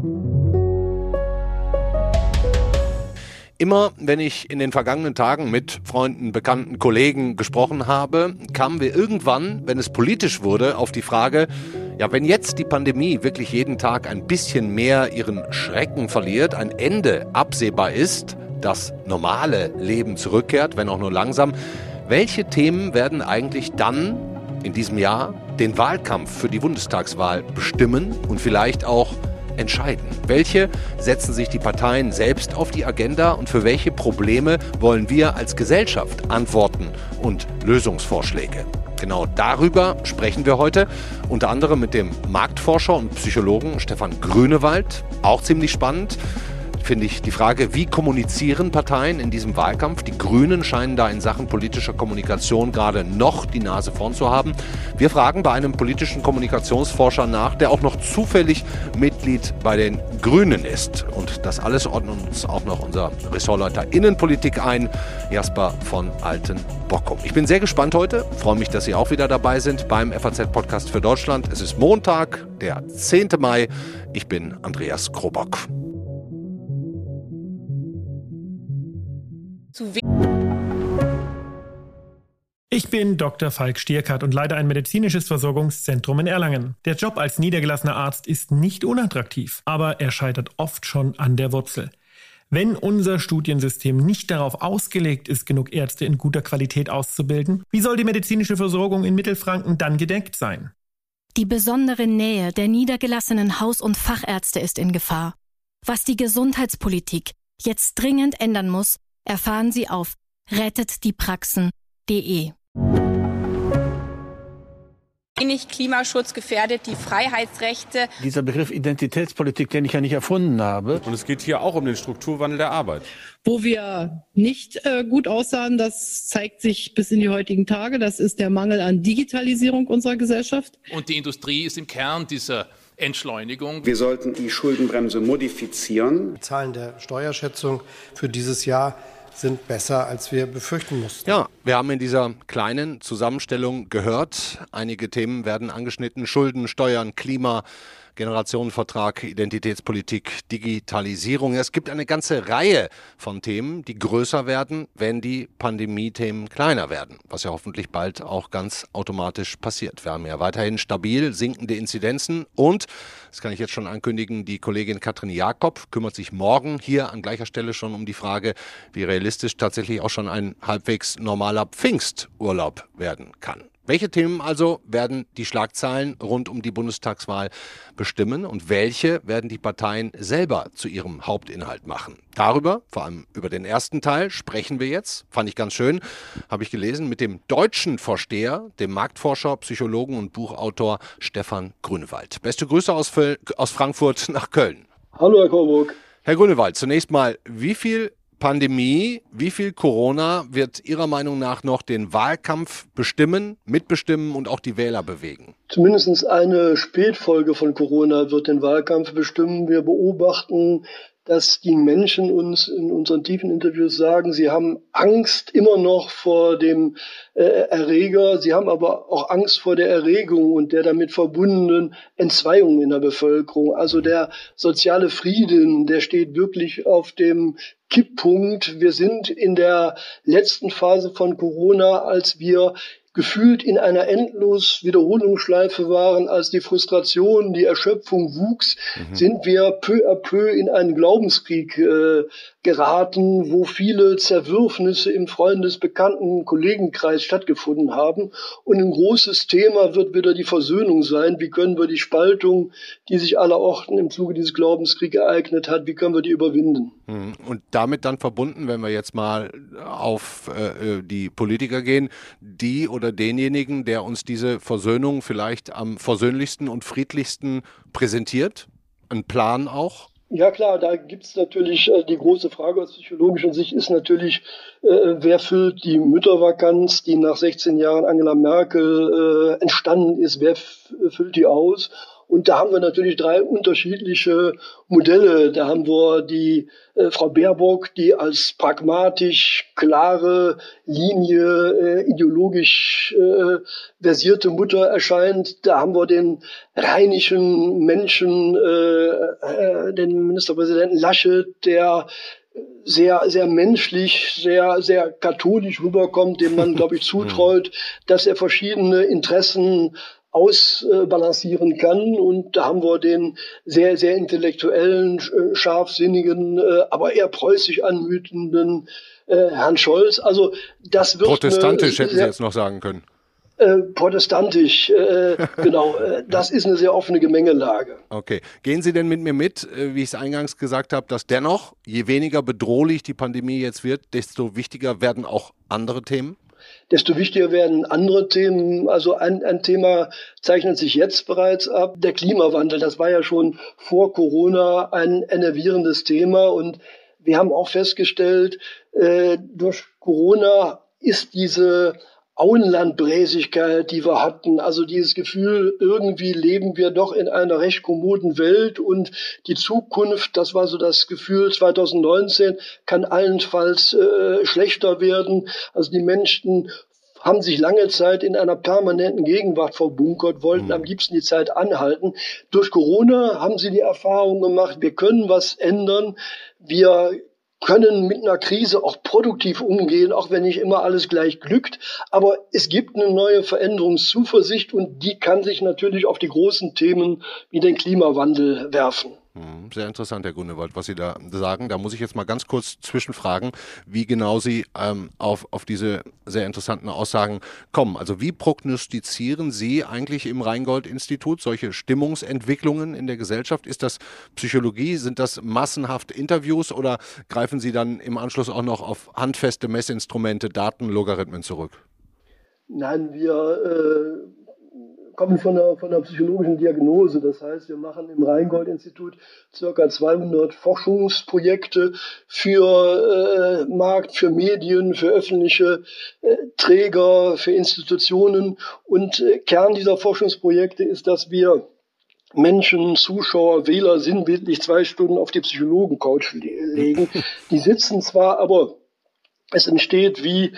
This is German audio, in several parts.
Immer, wenn ich in den vergangenen Tagen mit Freunden, Bekannten, Kollegen gesprochen habe, kamen wir irgendwann, wenn es politisch wurde, auf die Frage, ja, wenn jetzt die Pandemie wirklich jeden Tag ein bisschen mehr ihren Schrecken verliert, ein Ende absehbar ist, das normale Leben zurückkehrt, wenn auch nur langsam, welche Themen werden eigentlich dann in diesem Jahr den Wahlkampf für die Bundestagswahl bestimmen und vielleicht auch entscheiden? Welche setzen sich die Parteien selbst auf die Agenda und für welche Probleme wollen wir als Gesellschaft Antworten und Lösungsvorschläge? Genau darüber sprechen wir heute, unter anderem mit dem Marktforscher und Psychologen Stefan Grünewald. Auch ziemlich spannend finde ich die Frage, wie kommunizieren Parteien in diesem Wahlkampf? Die Grünen scheinen da in Sachen politischer Kommunikation gerade noch die Nase vorn zu haben. Wir fragen bei einem politischen Kommunikationsforscher nach, der auch noch zufällig Mitglied bei den Grünen ist. Und das alles ordnet uns auch noch unser Ressortleiter Innenpolitik ein, Jasper von Altenbockum. Ich bin sehr gespannt heute, freue mich, dass Sie auch wieder dabei sind beim FAZ-Podcast für Deutschland. Es ist Montag, der 10. Mai. Ich bin Andreas Krobock. Ich bin Dr. Falk Stierkart und leite ein medizinisches Versorgungszentrum in Erlangen. Der Job als niedergelassener Arzt ist nicht unattraktiv, aber er scheitert oft schon an der Wurzel. Wenn unser Studiensystem nicht darauf ausgelegt ist, genug Ärzte in guter Qualität auszubilden, wie soll die medizinische Versorgung in Mittelfranken dann gedeckt sein? Die besondere Nähe der niedergelassenen Haus- und Fachärzte ist in Gefahr. Was die Gesundheitspolitik jetzt dringend ändern muss, erfahren Sie auf rettetdiepraxen.de. Wenig Klimaschutz gefährdet die Freiheitsrechte. Dieser Begriff Identitätspolitik, den ich ja nicht erfunden habe. Und es geht hier auch um den Strukturwandel der Arbeit. Wo wir nicht gut aussahen, das zeigt sich bis in die heutigen Tage. Das ist der Mangel an Digitalisierung unserer Gesellschaft. Und die Industrie ist im Kern dieser Entschleunigung. Wir sollten die Schuldenbremse modifizieren. Die Zahlen der Steuerschätzung für dieses Jahr sind besser, als wir befürchten mussten. Ja, wir haben in dieser kleinen Zusammenstellung gehört, einige Themen werden angeschnitten: Schulden, Steuern, Klima, Generationenvertrag, Identitätspolitik, Digitalisierung. Es gibt eine ganze Reihe von Themen, die größer werden, wenn die Pandemie-Themen kleiner werden, was ja hoffentlich bald auch ganz automatisch passiert. Wir haben ja weiterhin stabil sinkende Inzidenzen und, das kann ich jetzt schon ankündigen, die Kollegin Katrin Jakob kümmert sich morgen hier an gleicher Stelle schon um die Frage, wie realistisch tatsächlich auch schon ein halbwegs normaler Pfingsturlaub werden kann. Welche Themen also werden die Schlagzeilen rund um die Bundestagswahl bestimmen und welche werden die Parteien selber zu ihrem Hauptinhalt machen? Darüber, vor allem über den ersten Teil, sprechen wir jetzt. Fand ich ganz schön, habe ich gelesen, mit dem deutschen Vorsteher, dem Marktforscher, Psychologen und Buchautor Stefan Grünewald. Beste Grüße aus Frankfurt nach Köln. Hallo Herr Korburg. Herr Grünewald, zunächst mal, wie viel Pandemie, wie viel Corona wird Ihrer Meinung nach noch den Wahlkampf bestimmen, mitbestimmen und auch die Wähler bewegen? Zumindest eine Spätfolge von Corona wird den Wahlkampf bestimmen. Wir beobachten, dass die Menschen uns in unseren tiefen Interviews sagen, sie haben Angst immer noch vor dem Erreger, sie haben aber auch Angst vor der Erregung und der damit verbundenen Entzweiung in der Bevölkerung. Also der soziale Frieden, der steht wirklich auf dem Kipppunkt. Wir sind in der letzten Phase von Corona, als wir gefühlt in einer endlos Wiederholungsschleife waren, als die Frustration, die Erschöpfung wuchs, sind wir peu à peu in einen Glaubenskrieg geraten, wo viele Zerwürfnisse im Freundes-, Bekannten-, Kollegenkreis stattgefunden haben. Und ein großes Thema wird wieder die Versöhnung sein. Wie können wir die Spaltung, die sich allerorten im Zuge dieses Glaubenskriegs ereignet hat, wie können wir die überwinden? Und damit dann verbunden, wenn wir jetzt mal auf die Politiker gehen, die oder denjenigen, der uns diese Versöhnung vielleicht am versöhnlichsten und friedlichsten präsentiert? Ein Plan auch? Ja klar, da gibt's natürlich die große Frage aus psychologischer Sicht ist natürlich, wer füllt die Müttervakanz, die nach 16 Jahren Angela Merkel entstanden ist, wer füllt die aus? Und da haben wir natürlich 3 unterschiedliche Modelle. Da haben wir die Frau Baerbock, die als pragmatisch, klare Linie, ideologisch versierte Mutter erscheint. Da haben wir den rheinischen Menschen, den Ministerpräsidenten Laschet, der sehr, sehr menschlich, sehr, sehr katholisch rüberkommt, dem man, glaube ich, zutraut, dass er verschiedene Interessen ausbalancieren kann. Und da haben wir den sehr, sehr intellektuellen, scharfsinnigen, aber eher preußisch anmutenden Herrn Scholz. Also das wird protestantisch hätten Sie jetzt noch sagen können. Protestantisch, genau. Das ist eine sehr offene Gemengelage. Okay. Gehen Sie denn mit mir mit, wie ich es eingangs gesagt habe, dass dennoch, je weniger bedrohlich die Pandemie jetzt wird, desto wichtiger werden auch andere Themen? Desto wichtiger werden andere Themen. Also ein Thema zeichnet sich jetzt bereits ab. Der Klimawandel, das war ja schon vor Corona ein enervierendes Thema. Und wir haben auch festgestellt, durch Corona ist diese Auenlandbräsigkeit, die wir hatten, also dieses Gefühl, irgendwie leben wir doch in einer recht kommoden Welt und die Zukunft, das war so das Gefühl 2019, kann allenfalls schlechter werden. Also die Menschen haben sich lange Zeit in einer permanenten Gegenwart verbunkert, wollten am liebsten die Zeit anhalten. Durch Corona haben sie die Erfahrung gemacht, wir können was ändern, wir können mit einer Krise auch produktiv umgehen, auch wenn nicht immer alles gleich glückt. Aber es gibt eine neue Veränderungszuversicht und die kann sich natürlich auf die großen Themen wie den Klimawandel werfen. Sehr interessant, Herr Grunewald, was Sie da sagen. Da muss ich jetzt mal ganz kurz zwischenfragen, wie genau Sie auf diese sehr interessanten Aussagen kommen. Also wie prognostizieren Sie eigentlich im Rheingold-Institut solche Stimmungsentwicklungen in der Gesellschaft? Ist das Psychologie? Sind das massenhaft Interviews oder greifen Sie dann im Anschluss auch noch auf handfeste Messinstrumente, Daten, Logarithmen zurück? Nein, wir kommen von der psychologischen Diagnose. Das heißt, wir machen im Rheingold-Institut ca. 200 Forschungsprojekte für Markt, für Medien, für öffentliche Träger, für Institutionen. Und Kern dieser Forschungsprojekte ist, dass wir Menschen, Zuschauer, Wähler sinnbildlich 2 Stunden auf die Psychologen-Couch legen. Die sitzen zwar, aber es entsteht wie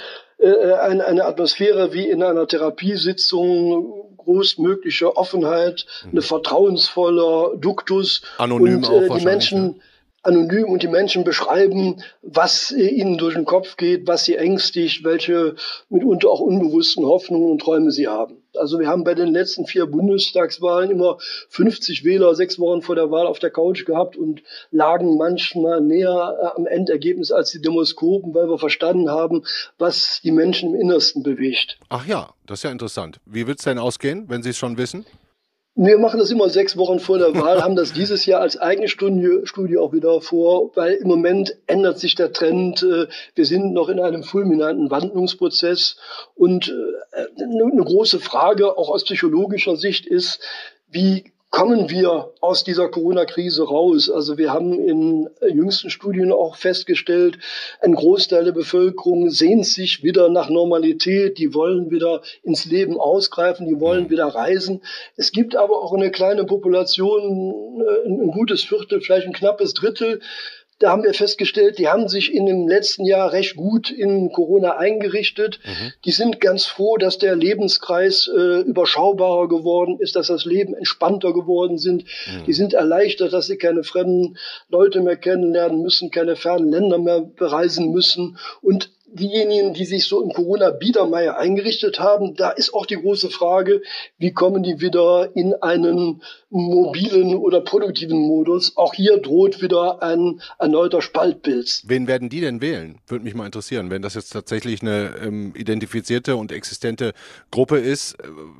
eine Atmosphäre wie in einer Therapiesitzung, großmögliche Offenheit, eine vertrauensvoller Duktus. Anonym und die Menschen anonym und die Menschen beschreiben, was ihnen durch den Kopf geht, was sie ängstigt, welche mitunter auch unbewussten Hoffnungen und Träume sie haben. Also wir haben bei den letzten 4 Bundestagswahlen immer 50 Wähler 6 Wochen vor der Wahl auf der Couch gehabt und lagen manchmal näher am Endergebnis als die Demoskopen, weil wir verstanden haben, was die Menschen im Innersten bewegt. Ach ja, das ist ja interessant. Wie wird es denn ausgehen, wenn Sie es schon wissen? Wir machen das immer 6 Wochen vor der Wahl, haben das dieses Jahr als eigene Studie auch wieder vor, weil im Moment ändert sich der Trend. Wir sind noch in einem fulminanten Wandlungsprozess und eine große Frage auch aus psychologischer Sicht ist, wie kommen wir aus dieser Corona-Krise raus? Also wir haben in jüngsten Studien auch festgestellt, ein Großteil der Bevölkerung sehnt sich wieder nach Normalität, die wollen wieder ins Leben ausgreifen, die wollen wieder reisen. Es gibt aber auch eine kleine Population, ein gutes Viertel, vielleicht ein knappes Drittel. Da haben wir festgestellt, die haben sich in dem letzten Jahr recht gut in Corona eingerichtet. Die sind ganz froh, dass der Lebenskreis überschaubarer geworden ist, dass das Leben entspannter geworden sind. Die sind erleichtert, dass sie keine fremden Leute mehr kennenlernen müssen, keine fernen Länder mehr bereisen müssen. Und diejenigen, die sich so im Corona-Biedermeier eingerichtet haben, da ist auch die große Frage, wie kommen die wieder in einen mobilen oder produktiven Modus? Auch hier droht wieder ein erneuter Spaltpilz. Wen werden die denn wählen? Würde mich mal interessieren. Wenn das jetzt tatsächlich eine identifizierte und existente Gruppe ist,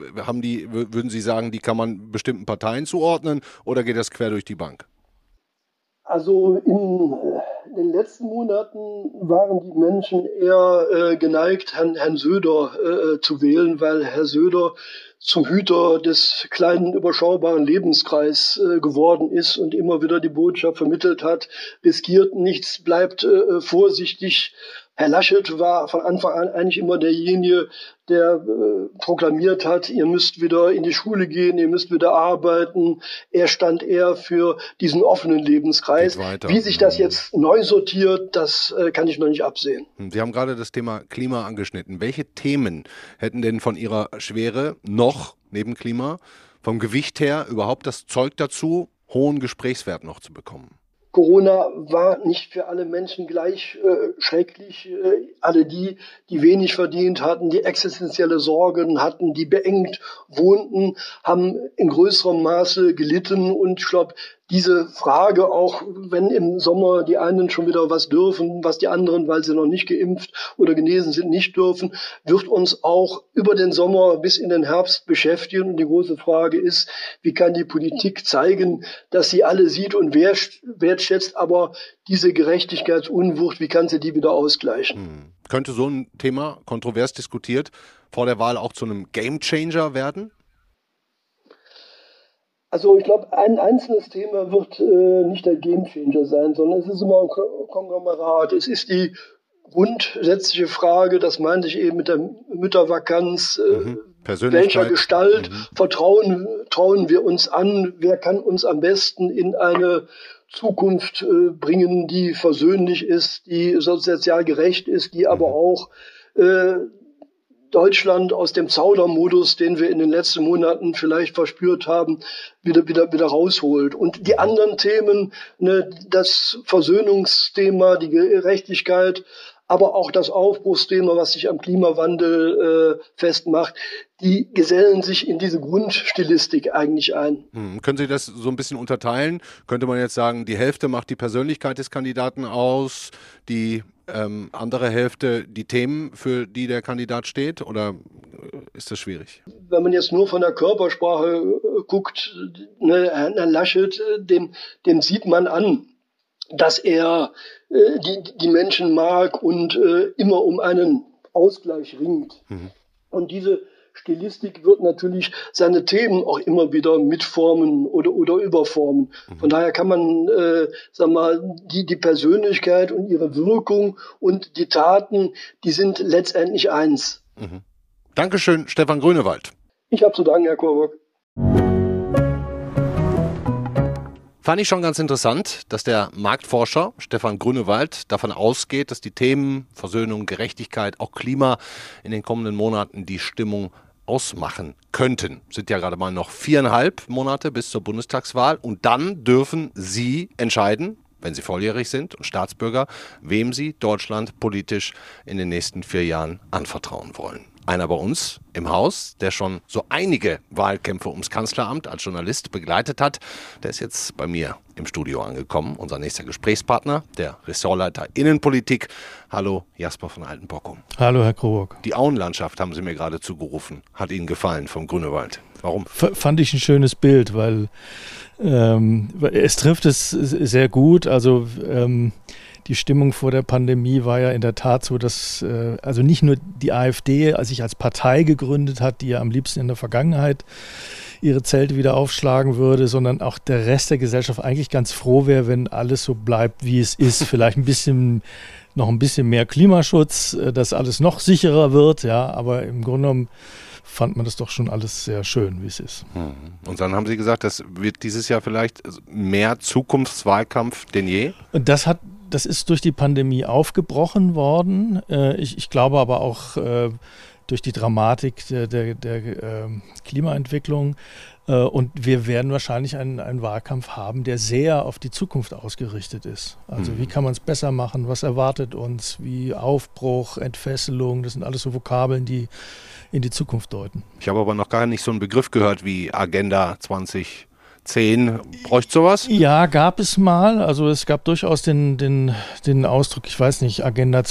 würden Sie sagen, die kann man bestimmten Parteien zuordnen oder geht das quer durch die Bank? Also in den letzten Monaten waren die Menschen eher geneigt, Herrn Söder zu wählen, weil Herr Söder zum Hüter des kleinen, überschaubaren Lebenskreises geworden ist und immer wieder die Botschaft vermittelt hat, riskiert nichts, bleibt vorsichtig, Herr Laschet war von Anfang an eigentlich immer derjenige, der proklamiert hat, ihr müsst wieder in die Schule gehen, ihr müsst wieder arbeiten. Er stand eher für diesen offenen Lebenskreis. Wie sich das jetzt neu sortiert, das kann ich noch nicht absehen. Sie haben gerade das Thema Klima angeschnitten. Welche Themen hätten denn von Ihrer Schwere noch, neben Klima, vom Gewicht her überhaupt das Zeug dazu, hohen Gesprächswert noch zu bekommen? Corona war nicht für alle Menschen gleich schrecklich. Alle die wenig verdient hatten, die existenzielle Sorgen hatten, die beengt wohnten, haben in größerem Maße gelitten. Und ich glaube, diese Frage, auch wenn im Sommer die einen schon wieder was dürfen, was die anderen, weil sie noch nicht geimpft oder genesen sind, nicht dürfen, wird uns auch über den Sommer bis in den Herbst beschäftigen. Und die große Frage ist, wie kann die Politik zeigen, dass sie alle sieht und wertschätzt, aber diese Gerechtigkeitsunwucht, wie kann sie die wieder ausgleichen? Könnte so ein Thema, kontrovers diskutiert, vor der Wahl auch zu einem Gamechanger werden? Also ich glaube, ein einzelnes Thema wird nicht der Gamechanger sein, sondern es ist immer ein Konglomerat. Es ist die grundsätzliche Frage, das meinte ich eben mit der Müttervakanz, welcher Gestalt trauen wir uns an, wer kann uns am besten in eine Zukunft bringen, die versöhnlich ist, die sozial gerecht ist, die aber auch Deutschland aus dem Zaudermodus, den wir in den letzten Monaten vielleicht verspürt haben, wieder rausholt. Und die anderen Themen, ne, das Versöhnungsthema, die Gerechtigkeit, aber auch das Aufbruchsthema, was sich am Klimawandel festmacht, die gesellen sich in diese Grundstilistik eigentlich ein. Können Sie das so ein bisschen unterteilen? Könnte man jetzt sagen, die Hälfte macht die Persönlichkeit des Kandidaten aus, die andere Hälfte die Themen, für die der Kandidat steht, oder ist das schwierig? Wenn man jetzt nur von der Körpersprache guckt, ne, Herrn Laschet, dem sieht man an, dass er die Menschen mag und immer um einen Ausgleich ringt. Und diese Stilistik wird natürlich seine Themen auch immer wieder mitformen oder überformen. Von daher kann man, die Persönlichkeit und ihre Wirkung und die Taten, die sind letztendlich eins. Dankeschön, Stefan Grünewald. Ich habe zu danken, Herr Korbach. Fand ich schon ganz interessant, dass der Marktforscher Stefan Grünewald davon ausgeht, dass die Themen Versöhnung, Gerechtigkeit, auch Klima in den kommenden Monaten die Stimmung ausmachen könnten. Sind ja gerade mal noch 4,5 Monate bis zur Bundestagswahl und dann dürfen Sie entscheiden, wenn Sie volljährig sind und Staatsbürger, wem Sie Deutschland politisch in den nächsten 4 Jahren anvertrauen wollen. Einer bei uns im Haus, der schon so einige Wahlkämpfe ums Kanzleramt als Journalist begleitet hat, der ist jetzt bei mir im Studio angekommen. Unser nächster Gesprächspartner, der Ressortleiter Innenpolitik. Hallo, Jasper von Altenbockum. Hallo, Herr Kroburg. Die Auenlandschaft haben Sie mir gerade zugerufen. Hat Ihnen gefallen vom Grünewald. Warum? Fand ich ein schönes Bild, weil es trifft es sehr gut. Also die Stimmung vor der Pandemie war ja in der Tat so, dass also nicht nur die AfD sich als Partei gegründet hat, die ja am liebsten in der Vergangenheit ihre Zelte wieder aufschlagen würde, sondern auch der Rest der Gesellschaft eigentlich ganz froh wäre, wenn alles so bleibt, wie es ist. Vielleicht noch ein bisschen mehr Klimaschutz, dass alles noch sicherer wird, ja, aber im Grunde genommen fand man das doch schon alles sehr schön, wie es ist. Und dann haben Sie gesagt, das wird dieses Jahr vielleicht mehr Zukunftswahlkampf denn je? Und das ist durch die Pandemie aufgebrochen worden. Ich glaube aber auch durch die Dramatik der Klimaentwicklung. Und wir werden wahrscheinlich einen Wahlkampf haben, der sehr auf die Zukunft ausgerichtet ist. Also wie kann man es besser machen? Was erwartet uns? Wie Aufbruch, Entfesselung, das sind alles so Vokabeln, die in die Zukunft deuten. Ich habe aber noch gar nicht so einen Begriff gehört wie Agenda 2010. Bräuchte sowas? Ja, gab es mal. Also es gab durchaus den Ausdruck, ich weiß nicht, Agenda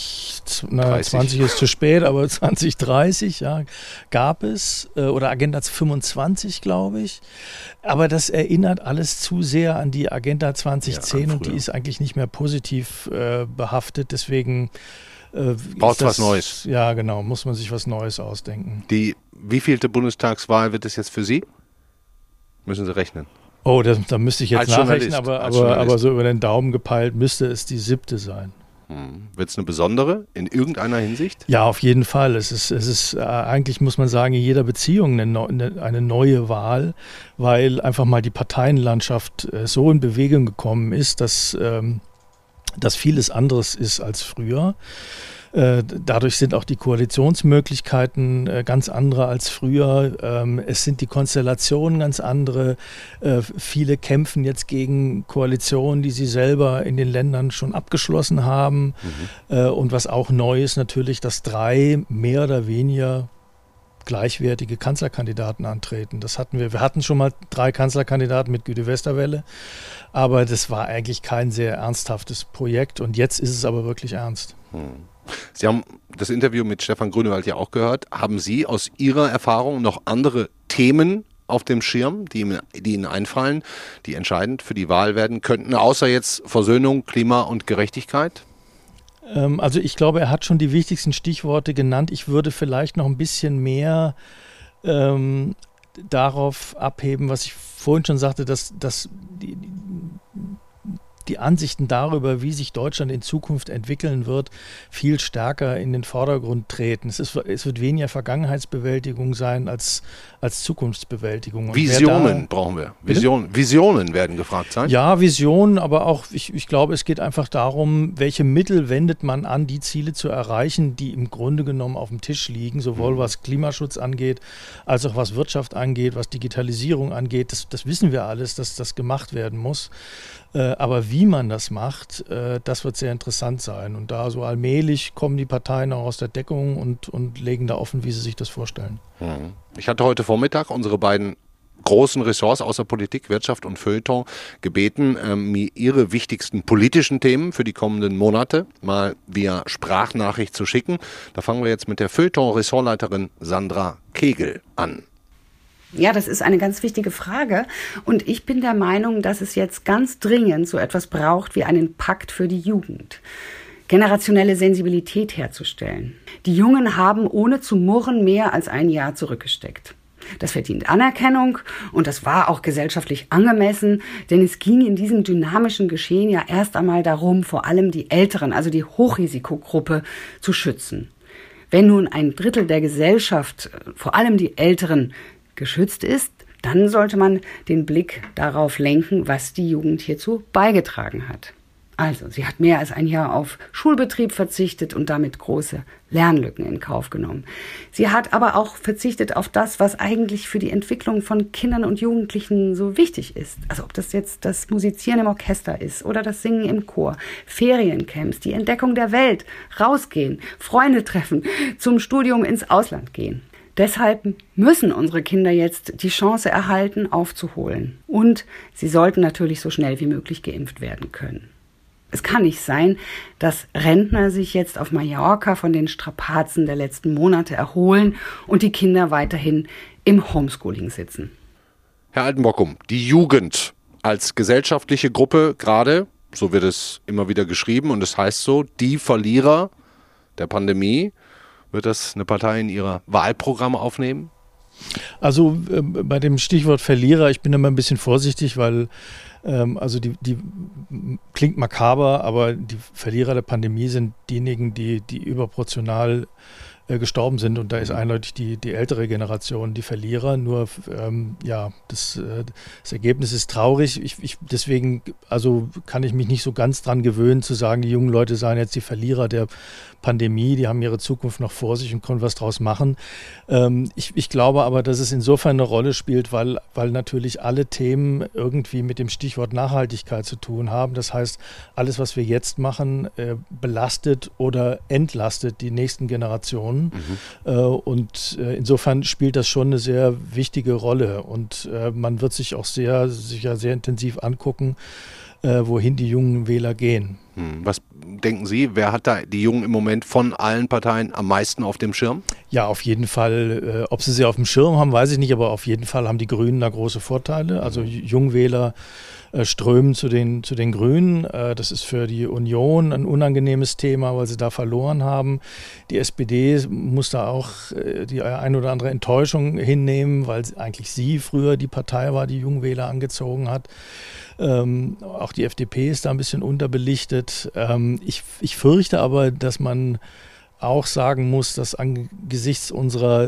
20 ist zu spät, aber 2030, ja, gab es. Oder Agenda 25, glaube ich. Aber das erinnert alles zu sehr an die Agenda 2010 und die ist eigentlich nicht mehr positiv behaftet. Deswegen braucht was Neues. Ja, genau, muss man sich was Neues ausdenken. Die wievielte Bundestagswahl wird es jetzt für Sie? Müssen Sie rechnen. Oh, da müsste ich jetzt nachrechnen, aber so über den Daumen gepeilt müsste es die 7. sein. Wird es eine besondere in irgendeiner Hinsicht? Ja, auf jeden Fall. Es ist eigentlich, muss man sagen, in jeder Beziehung eine neue Wahl, weil einfach mal die Parteienlandschaft so in Bewegung gekommen ist, dass vieles anderes ist als früher. Dadurch sind auch die Koalitionsmöglichkeiten ganz andere als früher. Es sind die Konstellationen ganz andere. Viele kämpfen jetzt gegen Koalitionen, die sie selber in den Ländern schon abgeschlossen haben. Und was auch neu ist natürlich, dass 3 mehr oder weniger gleichwertige Kanzlerkandidaten antreten. Das hatten wir. Wir hatten schon mal 3 Kanzlerkandidaten mit Güte Westerwelle, aber das war eigentlich kein sehr ernsthaftes Projekt und jetzt ist es aber wirklich ernst. Sie haben das Interview mit Stefan Grünewald ja auch gehört. Haben Sie aus Ihrer Erfahrung noch andere Themen auf dem Schirm, die Ihnen einfallen, die entscheidend für die Wahl werden könnten, außer jetzt Versöhnung, Klima und Gerechtigkeit? Also ich glaube, er hat schon die wichtigsten Stichworte genannt. Ich würde vielleicht noch ein bisschen mehr darauf abheben, was ich vorhin schon sagte, dass die Ansichten darüber, wie sich Deutschland in Zukunft entwickeln wird, viel stärker in den Vordergrund treten. Es wird weniger Vergangenheitsbewältigung sein als Zukunftsbewältigung. Und Visionen brauchen wir. Visionen werden gefragt sein. Ja, Visionen, aber auch, ich glaube, es geht einfach darum, welche Mittel wendet man an, die Ziele zu erreichen, die im Grunde genommen auf dem Tisch liegen, sowohl was Klimaschutz angeht, als auch was Wirtschaft angeht, was Digitalisierung angeht. Das wissen wir alles, dass das gemacht werden muss. Aber wie man das macht, das wird sehr interessant sein. Und da so allmählich kommen die Parteien auch aus der Deckung und legen da offen, wie sie sich das vorstellen. Ich hatte heute Vormittag unsere beiden großen Ressorts außer Politik, Wirtschaft und Feuilleton gebeten, mir ihre wichtigsten politischen Themen für die kommenden Monate mal via Sprachnachricht zu schicken. Da fangen wir jetzt mit der Feuilleton-Ressortleiterin Sandra Kegel an. Ja, das ist eine ganz wichtige Frage und ich bin der Meinung, dass es jetzt ganz dringend so etwas braucht wie einen Pakt für die Jugend. Generationelle Sensibilität herzustellen. Die Jungen haben ohne zu murren mehr als ein Jahr zurückgesteckt. Das verdient Anerkennung und das war auch gesellschaftlich angemessen, denn es ging in diesem dynamischen Geschehen ja erst einmal darum, vor allem die Älteren, also die Hochrisikogruppe, zu schützen. Wenn nun ein Drittel der Gesellschaft, vor allem die Älteren, geschützt ist, dann sollte man den Blick darauf lenken, was die Jugend hierzu beigetragen hat. Also, sie hat mehr als ein Jahr auf Schulbetrieb verzichtet und damit große Lernlücken in Kauf genommen. Sie hat aber auch verzichtet auf das, was eigentlich für die Entwicklung von Kindern und Jugendlichen so wichtig ist. Also ob das jetzt das Musizieren im Orchester ist oder das Singen im Chor, Feriencamps, die Entdeckung der Welt, rausgehen, Freunde treffen, zum Studium ins Ausland gehen. Deshalb müssen unsere Kinder jetzt die Chance erhalten, aufzuholen. Und sie sollten natürlich so schnell wie möglich geimpft werden können. Es kann nicht sein, dass Rentner sich jetzt auf Mallorca von den Strapazen der letzten Monate erholen und die Kinder weiterhin im Homeschooling sitzen. Herr Altenbockum, die Jugend als gesellschaftliche Gruppe gerade, so wird es immer wieder geschrieben und es heißt so, die Verlierer der Pandemie. Wird das eine Partei in ihrer Wahlprogramme aufnehmen? Also bei dem Stichwort Verlierer, ich bin immer ein bisschen vorsichtig, weil also die klingt makaber, aber die Verlierer der Pandemie sind diejenigen, die überproportional gestorben sind und da ist eindeutig die ältere Generation die Verlierer. Nur das Ergebnis ist traurig. Deswegen also kann ich mich nicht so ganz dran gewöhnen zu sagen, die jungen Leute seien jetzt die Verlierer der Pandemie, die haben ihre Zukunft noch vor sich und können was draus machen. Ich glaube aber, dass es insofern eine Rolle spielt, weil natürlich alle Themen irgendwie mit dem Stichwort Nachhaltigkeit zu tun haben. Das heißt, alles, was wir jetzt machen, belastet oder entlastet die nächsten Generationen. Und insofern spielt das schon eine sehr wichtige Rolle. Und man wird sich auch sicher sehr intensiv angucken, wohin die jungen Wähler gehen. Was denken Sie, wer hat da die Jungen im Moment von allen Parteien am meisten auf dem Schirm? Ja, auf jeden Fall. Ob sie auf dem Schirm haben, weiß ich nicht, aber auf jeden Fall haben die Grünen da große Vorteile. Also Jungwähler strömen zu den Grünen. Das ist für die Union ein unangenehmes Thema, weil sie da verloren haben. Die SPD muss da auch die ein oder andere Enttäuschung hinnehmen, weil eigentlich sie früher die Partei war, die Jungwähler angezogen hat. Auch die FDP ist da ein bisschen unterbelichtet. Ich fürchte aber, dass man auch sagen muss, dass angesichts unserer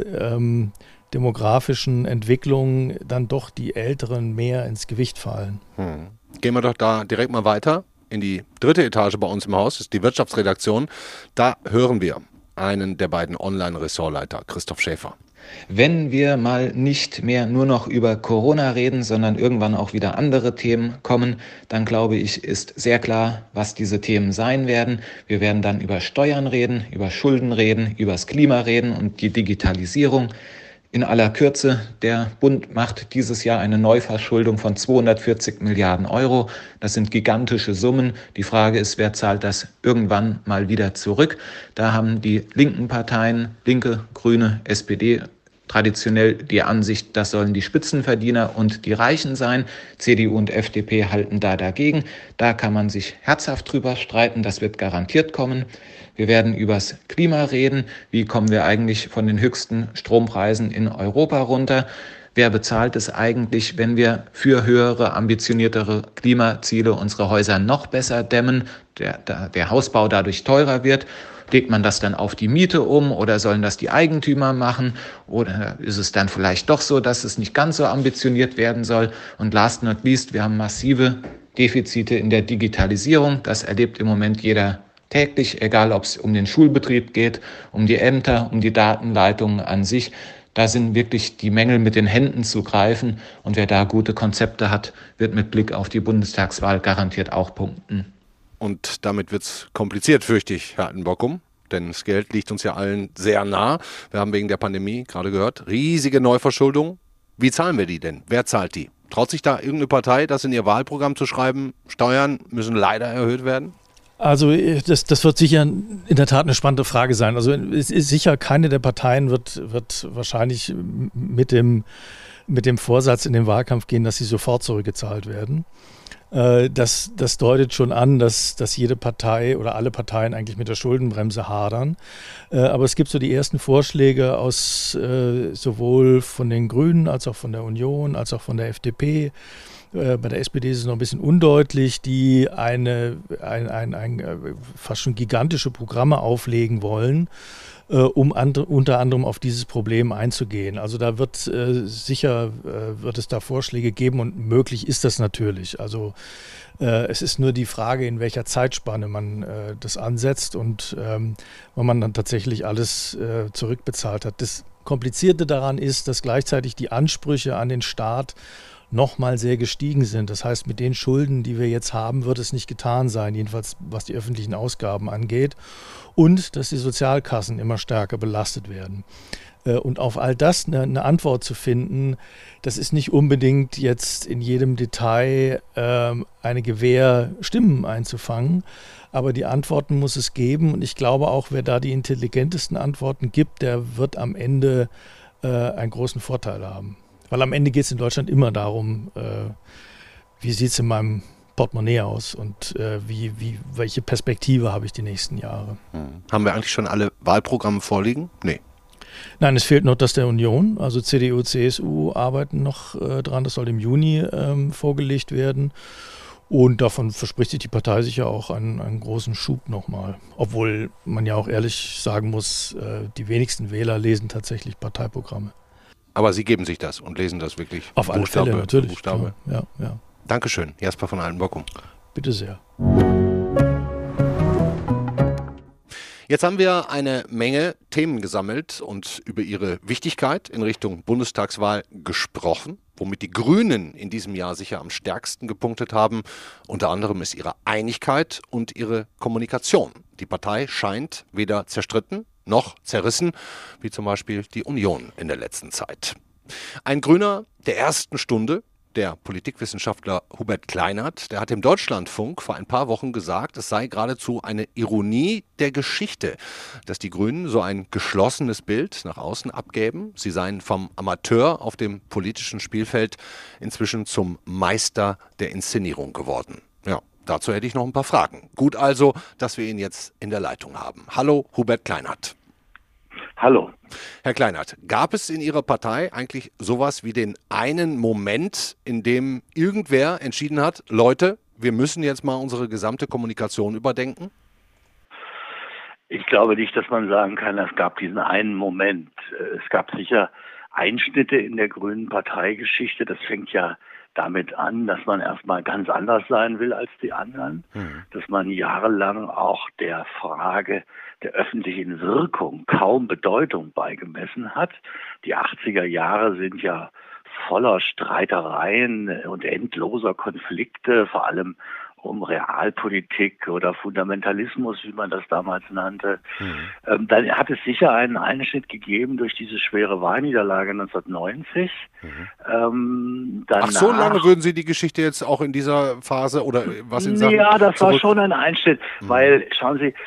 demografischen Entwicklung dann doch die Älteren mehr ins Gewicht fallen. Gehen wir doch da direkt mal weiter in die 3. Etage bei uns im Haus, das ist die Wirtschaftsredaktion. Da hören wir einen der beiden Online-Ressortleiter, Christoph Schäfer. Wenn wir mal nicht mehr nur noch über Corona reden, sondern irgendwann auch wieder andere Themen kommen, dann glaube ich, ist sehr klar, was diese Themen sein werden. Wir werden dann über Steuern reden, über Schulden reden, über das Klima reden und die Digitalisierung. In aller Kürze, der Bund macht dieses Jahr eine Neuverschuldung von 240 Milliarden Euro. Das sind gigantische Summen. Die Frage ist, wer zahlt das irgendwann mal wieder zurück? Da haben die linken Parteien, Linke, Grüne, SPD, traditionell die Ansicht, das sollen die Spitzenverdiener und die Reichen sein. CDU und FDP halten da dagegen. Da kann man sich herzhaft drüber streiten. Das wird garantiert kommen. Wir werden übers Klima reden. Wie kommen wir eigentlich von den höchsten Strompreisen in Europa runter? Wer bezahlt es eigentlich, wenn wir für höhere, ambitioniertere Klimaziele unsere Häuser noch besser dämmen, der Hausbau dadurch teurer wird? Legt man das dann auf die Miete um oder sollen das die Eigentümer machen? Oder ist es dann vielleicht doch so, dass es nicht ganz so ambitioniert werden soll? Und last not least, wir haben massive Defizite in der Digitalisierung. Das erlebt im Moment jeder täglich, egal ob es um den Schulbetrieb geht, um die Ämter, um die Datenleitungen an sich. Da sind wirklich die Mängel mit den Händen zu greifen. Und wer da gute Konzepte hat, wird mit Blick auf die Bundestagswahl garantiert auch punkten. Und damit wird es kompliziert, fürchte ich, Herr Altenbockum. Denn das Geld liegt uns ja allen sehr nah. Wir haben wegen der Pandemie gerade gehört, riesige Neuverschuldung. Wie zahlen wir die denn? Wer zahlt die? Traut sich da irgendeine Partei, das in ihr Wahlprogramm zu schreiben, Steuern müssen leider erhöht werden? Also das wird sicher in der Tat eine spannende Frage sein. Also es ist sicher, keine der Parteien wird wahrscheinlich mit dem Vorsatz in den Wahlkampf gehen, dass sie sofort zurückgezahlt werden. Das deutet schon an, dass jede Partei oder alle Parteien eigentlich mit der Schuldenbremse hadern. Aber es gibt so die ersten Vorschläge aus sowohl von den Grünen als auch von der Union als auch von der FDP. Bei der SPD ist es noch ein bisschen undeutlich, die fast schon gigantische Programme auflegen wollen, um unter anderem auf dieses Problem einzugehen. Also da wird sicher es da Vorschläge geben und möglich ist das natürlich. Also es ist nur die Frage, in welcher Zeitspanne man das ansetzt und wann man dann tatsächlich alles zurückbezahlt hat. Das Komplizierte daran ist, dass gleichzeitig die Ansprüche an den Staat nochmal sehr gestiegen sind. Das heißt, mit den Schulden, die wir jetzt haben, wird es nicht getan sein, jedenfalls was die öffentlichen Ausgaben angeht. Und dass die Sozialkassen immer stärker belastet werden. Und auf all das eine Antwort zu finden, das ist nicht unbedingt jetzt in jedem Detail eine Gewähr, Stimmen einzufangen. Aber die Antworten muss es geben. Und ich glaube auch, wer da die intelligentesten Antworten gibt, der wird am Ende einen großen Vorteil haben. Weil am Ende geht es in Deutschland immer darum, wie sieht es in meinem Portemonnaie aus und welche Perspektive habe ich die nächsten Jahre. Haben wir eigentlich schon alle Wahlprogramme vorliegen? Nee. Nein, es fehlt noch das der Union. Also CDU, CSU arbeiten noch dran. Das soll im Juni vorgelegt werden. Und davon verspricht sich die Partei sicher auch einen großen Schub nochmal. Obwohl man ja auch ehrlich sagen muss, die wenigsten Wähler lesen tatsächlich Parteiprogramme. Aber Sie geben sich das und lesen das wirklich auf alle Fälle, natürlich. Buchstabe. Ja. Dankeschön, Jasper von Altenbockum. Bitte sehr. Jetzt haben wir eine Menge Themen gesammelt und über ihre Wichtigkeit in Richtung Bundestagswahl gesprochen. Womit die Grünen in diesem Jahr sicher am stärksten gepunktet haben, unter anderem ist ihre Einigkeit und ihre Kommunikation. Die Partei scheint weder zerstritten noch zerrissen, wie zum Beispiel die Union in der letzten Zeit. Ein Grüner der ersten Stunde, der Politikwissenschaftler Hubert Kleinert, der hat im Deutschlandfunk vor ein paar Wochen gesagt, es sei geradezu eine Ironie der Geschichte, dass die Grünen so ein geschlossenes Bild nach außen abgäben. Sie seien vom Amateur auf dem politischen Spielfeld inzwischen zum Meister der Inszenierung geworden. Ja, dazu hätte ich noch ein paar Fragen. Gut also, dass wir ihn jetzt in der Leitung haben. Hallo, Hubert Kleinert. Hallo. Herr Kleinert, gab es in Ihrer Partei eigentlich sowas wie den einen Moment, in dem irgendwer entschieden hat, Leute, wir müssen jetzt mal unsere gesamte Kommunikation überdenken? Ich glaube nicht, dass man sagen kann, es gab diesen einen Moment. Es gab sicher Einschnitte in der grünen Parteigeschichte. Das fängt ja damit an, dass man erstmal ganz anders sein will als die anderen, dass man jahrelang auch der Frage der öffentlichen Wirkung kaum Bedeutung beigemessen hat. Die 80er Jahre sind ja voller Streitereien und endloser Konflikte, vor allem um Realpolitik oder Fundamentalismus, wie man das damals nannte. Dann hat es sicher einen Einschnitt gegeben durch diese schwere Wahlniederlage 1990. Ach, so lange würden Sie die Geschichte jetzt auch in dieser Phase oder was in Sachen... Ja, das war schon ein Einschnitt, weil, schauen Sie,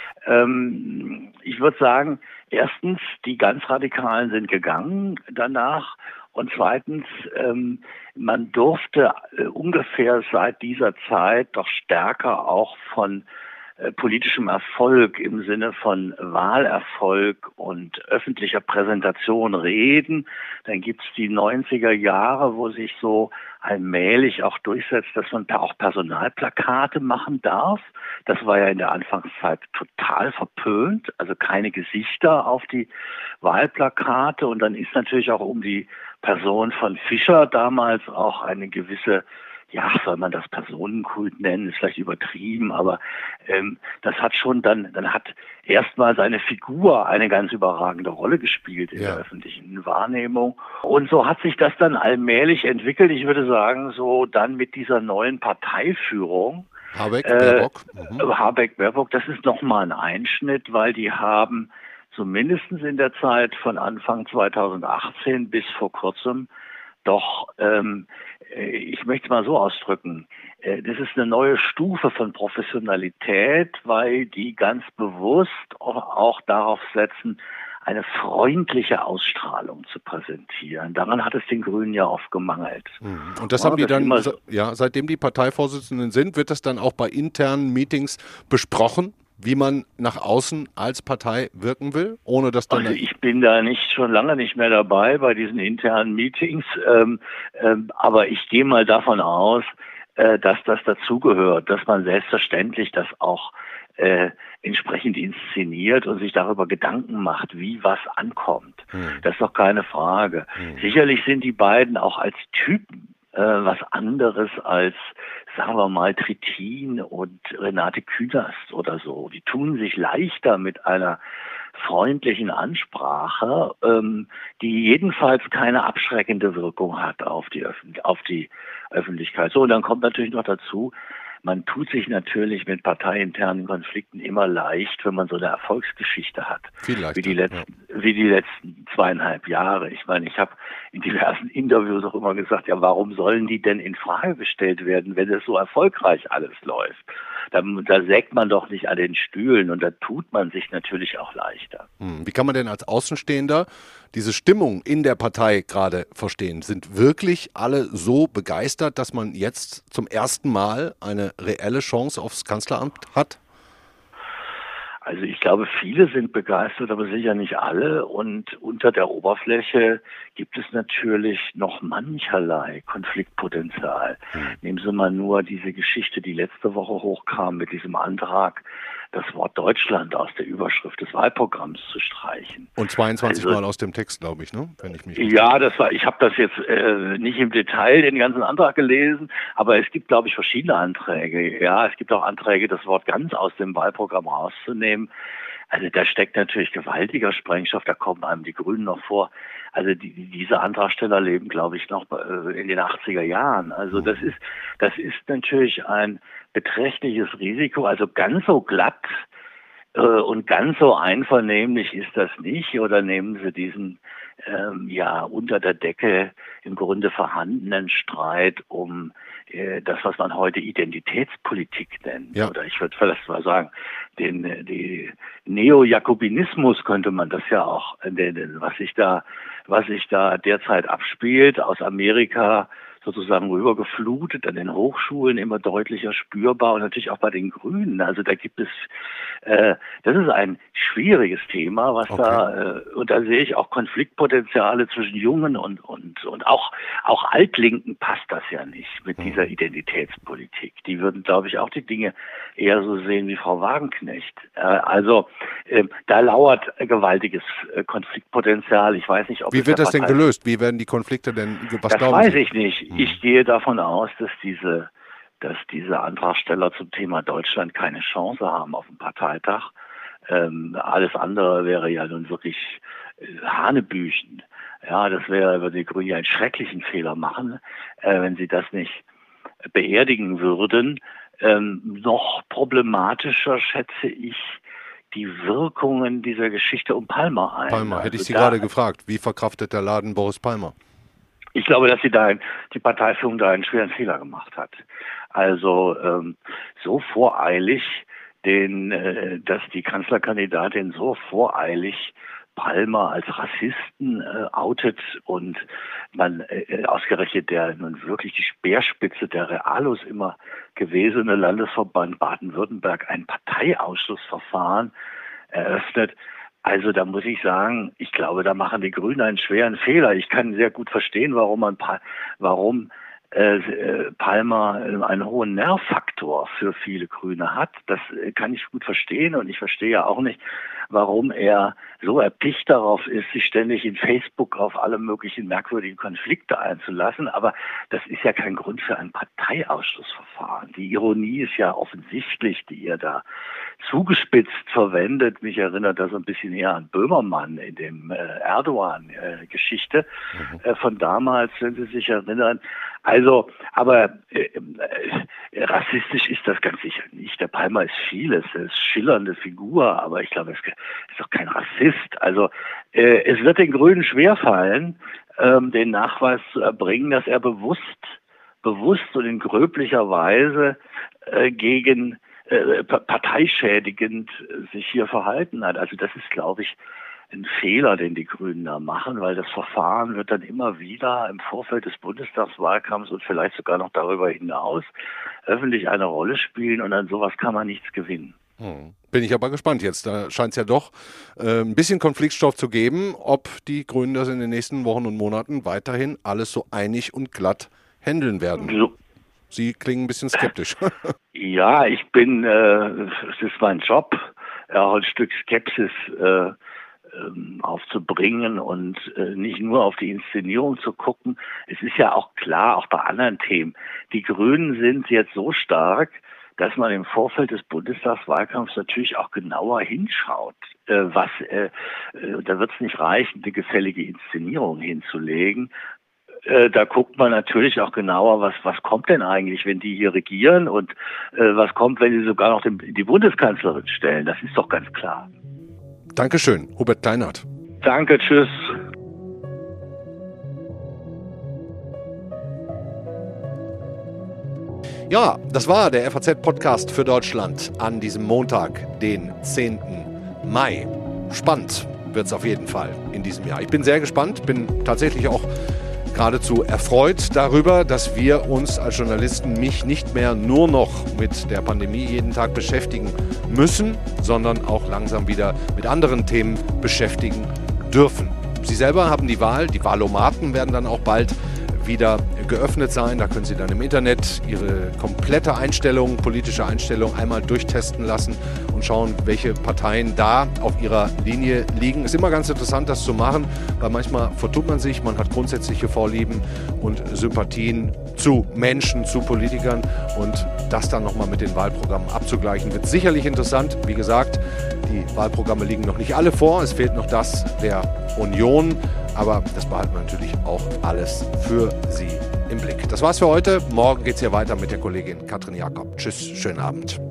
ich würde sagen, erstens, die ganz Radikalen sind gegangen danach. Und zweitens, man durfte ungefähr seit dieser Zeit doch stärker auch von politischem Erfolg im Sinne von Wahlerfolg und öffentlicher Präsentation reden. Dann gibt's die 90er Jahre, wo sich so allmählich auch durchsetzt, dass man auch Personalplakate machen darf. Das war ja in der Anfangszeit total verpönt, also keine Gesichter auf die Wahlplakate. Und dann ist natürlich auch um die Person von Fischer damals auch eine gewisse, ja, soll man das Personenkult nennen, ist vielleicht übertrieben, aber das hat schon dann hat erstmal seine Figur eine ganz überragende Rolle gespielt in der öffentlichen Wahrnehmung. Und so hat sich das dann allmählich entwickelt. Ich würde sagen, so dann mit dieser neuen Parteiführung, Habeck-Baerbock, das ist nochmal ein Einschnitt, weil die haben zumindest in der Zeit von Anfang 2018 bis vor kurzem doch, ich möchte es mal so ausdrücken, das ist eine neue Stufe von Professionalität, weil die ganz bewusst auch darauf setzen, eine freundliche Ausstrahlung zu präsentieren. Daran hat es den Grünen ja oft gemangelt. Und das haben die dann, seitdem die Parteivorsitzenden sind, wird das dann auch bei internen Meetings besprochen, wie man nach außen als Partei wirken will, ohne dass dann... Also ich bin da schon lange nicht mehr dabei bei diesen internen Meetings, aber ich gehe mal davon aus, dass das dazugehört, dass man selbstverständlich das auch entsprechend inszeniert und sich darüber Gedanken macht, wie was ankommt. Das ist doch keine Frage. Sicherlich sind die beiden auch als Typen was anderes als, sagen wir mal, Trittin und Renate Künast oder so. Die tun sich leichter mit einer freundlichen Ansprache, die jedenfalls keine abschreckende Wirkung hat auf die Öffentlichkeit. So, und dann kommt natürlich noch dazu, man tut sich natürlich mit parteiinternen Konflikten immer leicht, wenn man so eine Erfolgsgeschichte hat. Viel leichter, wie die letzten 2,5 Jahre. Ich meine, ich habe in diversen Interviews auch immer gesagt, ja, warum sollen die denn in Frage gestellt werden, wenn es so erfolgreich alles läuft? Da sägt man doch nicht an den Stühlen und da tut man sich natürlich auch leichter. Wie kann man denn als Außenstehender diese Stimmung in der Partei gerade verstehen? Sind wirklich alle so begeistert, dass man jetzt zum ersten Mal eine reelle Chance aufs Kanzleramt hat? Also ich glaube, viele sind begeistert, aber sicher nicht alle. Und unter der Oberfläche gibt es natürlich noch mancherlei Konfliktpotenzial. Nehmen Sie mal nur diese Geschichte, die letzte Woche hochkam mit diesem Antrag, das Wort Deutschland aus der Überschrift des Wahlprogramms zu streichen. Und 22 Mal aus dem Text, glaube ich, ne? Wenn ich mich ich habe das jetzt nicht im Detail, den ganzen Antrag gelesen, aber es gibt, glaube ich, verschiedene Anträge. Ja, es gibt auch Anträge, das Wort ganz aus dem Wahlprogramm rauszunehmen. Also da steckt natürlich gewaltiger Sprengstoff, da kommen einem die Grünen noch vor. Also diese Antragsteller leben, glaube ich, noch in den 80er Jahren. Also das ist natürlich ein beträchtliches Risiko. Also ganz so glatt und ganz so einvernehmlich ist das nicht. Oder nehmen Sie diesen unter der Decke im Grunde vorhandenen Streit um das, was man heute Identitätspolitik nennt. Ja. Oder ich würde vielleicht mal sagen, den Neojakobinismus könnte man das ja auch, was sich da derzeit abspielt, aus Amerika sozusagen rübergeflutet, an den Hochschulen immer deutlicher spürbar und natürlich auch bei den Grünen. Also da gibt es, das ist ein schwieriges Thema, was und da sehe ich auch Konfliktpotenziale zwischen Jungen und auch Altlinken passt das ja nicht mit dieser Identitätspolitik. Die würden, glaube ich, auch die Dinge eher so sehen wie Frau Wagenknecht. Da lauert gewaltiges Konfliktpotenzial. Ich weiß nicht, ob Wie wird das denn gelöst? Wie werden die Konflikte denn, was glauben Sie? Das weiß ich nicht. Ich gehe davon aus, dass diese Antragsteller zum Thema Deutschland keine Chance haben auf dem Parteitag. Alles andere wäre ja nun wirklich Hanebüchen. Ja, würde die Grünen ja einen schrecklichen Fehler machen, wenn sie das nicht beerdigen würden. Noch problematischer schätze ich die Wirkungen dieser Geschichte um Palmer ein. Palmer, hätte ich Sie gerade gefragt. Wie verkraftet der Laden Boris Palmer? Ich glaube, dass die Parteiführung da einen schweren Fehler gemacht hat. Also so voreilig, dass die Kanzlerkandidatin so voreilig Palmer als Rassisten outet und man ausgerechnet der nun wirklich die Speerspitze der Realos immer gewesene Landesverband Baden-Württemberg ein Parteiausschlussverfahren eröffnet. Also da muss ich sagen, ich glaube, da machen die Grünen einen schweren Fehler. Ich kann sehr gut verstehen, warum Palmer einen hohen Nervfaktor für viele Grüne hat. Das kann ich gut verstehen und ich verstehe ja auch nicht, warum er so erpicht darauf ist, sich ständig in Facebook auf alle möglichen merkwürdigen Konflikte einzulassen. Aber das ist ja kein Grund für ein Parteiausschlussverfahren. Die Ironie ist ja offensichtlich, die ihr da zugespitzt verwendet. Mich erinnert das ein bisschen eher an Böhmermann in dem Erdogan-Geschichte von damals, wenn Sie sich erinnern. Also, aber rassistisch ist das ganz sicher nicht. Der Palmer ist vieles, er ist schillernde Figur, aber ich glaube, er ist doch kein Rassist. Also es wird den Grünen schwerfallen, den Nachweis zu erbringen, dass er bewusst und in gröblicher Weise gegen parteischädigend sich hier verhalten hat. Also das ist, glaube ich, ein Fehler, den die Grünen da machen, weil das Verfahren wird dann immer wieder im Vorfeld des Bundestagswahlkampfs und vielleicht sogar noch darüber hinaus öffentlich eine Rolle spielen und an sowas kann man nichts gewinnen. Bin ich aber gespannt jetzt. Da scheint es ja doch ein bisschen Konfliktstoff zu geben, ob die Grünen das in den nächsten Wochen und Monaten weiterhin alles so einig und glatt handeln werden. So. Sie klingen ein bisschen skeptisch. Ja, es ist mein Job, auch ein Stück Skepsis aufzubringen und nicht nur auf die Inszenierung zu gucken. Es ist ja auch klar, auch bei anderen Themen, die Grünen sind jetzt so stark, dass man im Vorfeld des Bundestagswahlkampfs natürlich auch genauer hinschaut. Da wird es nicht reichen, eine gefällige Inszenierung hinzulegen. Da guckt man natürlich auch genauer, was kommt denn eigentlich, wenn die hier regieren und was kommt, wenn sie sogar noch die Bundeskanzlerin stellen. Das ist doch ganz klar. Dankeschön, Hubert Kleinert. Danke, tschüss. Ja, das war der FAZ-Podcast für Deutschland an diesem Montag, den 10. Mai. Spannend wird es auf jeden Fall in diesem Jahr. Ich bin sehr gespannt, bin tatsächlich auch geradezu erfreut darüber, dass wir uns als Journalisten nicht mehr nur noch mit der Pandemie jeden Tag beschäftigen müssen, sondern auch langsam wieder mit anderen Themen beschäftigen dürfen. Sie selber haben die Wahl, die Wahlomaten werden dann auch bald wieder geöffnet sein. Da können Sie dann im Internet Ihre komplette Einstellung, politische Einstellung einmal durchtesten lassen und schauen, welche Parteien da auf ihrer Linie liegen. Ist immer ganz interessant, das zu machen, weil manchmal vertut man sich, man hat grundsätzliche Vorlieben und Sympathien zu Menschen, zu Politikern und das dann nochmal mit den Wahlprogrammen abzugleichen, wird sicherlich interessant. Wie gesagt, die Wahlprogramme liegen noch nicht alle vor, es fehlt noch das der Union, aber das behalten wir natürlich auch alles für Sie im Blick. Das war's für heute. Morgen geht's hier weiter mit der Kollegin Katrin Jakob. Tschüss, schönen Abend.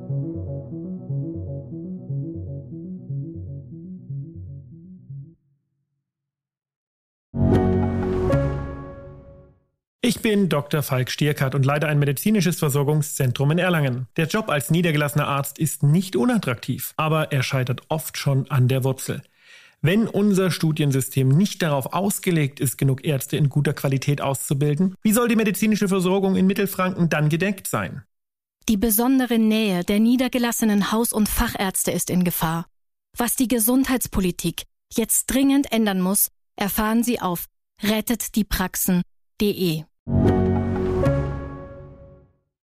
Ich bin Dr. Falk Stierkart und leite ein medizinisches Versorgungszentrum in Erlangen. Der Job als niedergelassener Arzt ist nicht unattraktiv, aber er scheitert oft schon an der Wurzel. Wenn unser Studiensystem nicht darauf ausgelegt ist, genug Ärzte in guter Qualität auszubilden, wie soll die medizinische Versorgung in Mittelfranken dann gedeckt sein? Die besondere Nähe der niedergelassenen Haus- und Fachärzte ist in Gefahr. Was die Gesundheitspolitik jetzt dringend ändern muss, erfahren Sie auf rettetdiepraxen.de.